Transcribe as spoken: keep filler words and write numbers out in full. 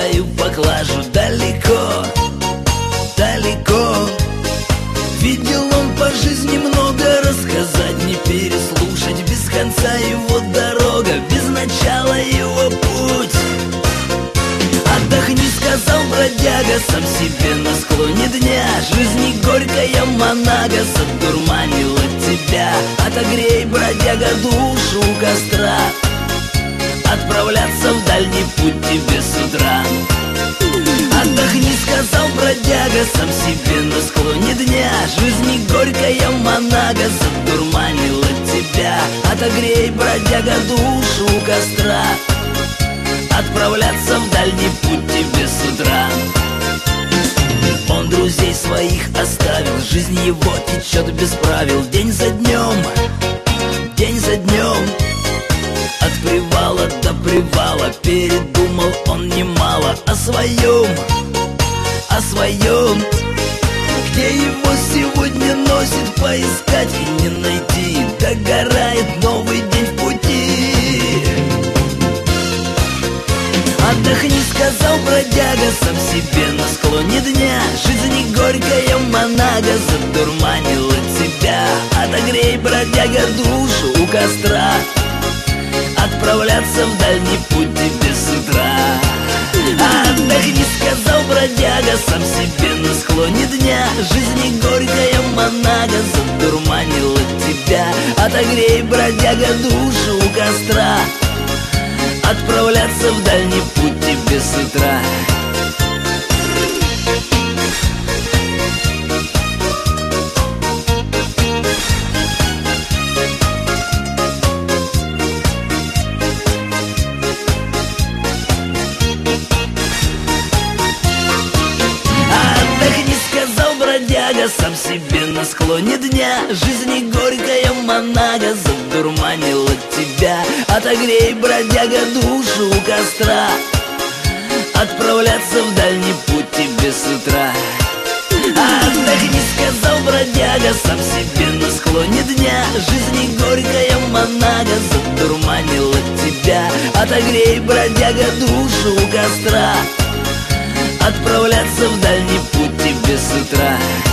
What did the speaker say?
свою поклажу далеко, далеко. Видел он по жизни много, рассказать не переслушать. Без конца его дорога, без начала его путь. Отдохни, сказал бродяга сам себе на склоне дня. Жизни горькая манага задурманила тебя. Отогрей, бродяга, душу у костра. Отправляться в дальний путь тебе с утра. Отдохни, сказал бродяга сам себе на склоне дня. Жизни горькая манага задурманила тебя. Отогрей, бродяга, душу у костра. Отправляться в дальний путь тебе с утра. Он друзей своих оставил, жизнь его течет без правил. День за днем, день за днем. От привала до привала передумал он немало о своем, о своем. Где его сегодня носит, поискать и не найти. Догорает новый день в пути. Отдохни, сказал бродяга сам себе на склоне дня. Жизнь горькая манага задурманила тебя. Отогрей, бродяга, душу у костра. Отправляться в дальний путь тебе с утра. Отдохни, сказал бродяга сам себе на склоне дня. Жизнь горькая манага задурманила тебя. Отогрей, бродяга, душу у костра. Отправляться в дальний путь тебе с утра. Отдохни, сказал бродяга сам себе на склоне дня. Жизнь горькая манага задурманила тебя. Отогрей, бродяга, душу у костра. Отправляться в дальний путь тебе с утра. Отдохни, сказал бродяга сам себе на склоне дня. Жизнь горькая манага задурманила тебя. Отогрей, бродяга, душу у костра. Отправляться в дальний путь тебе с утра.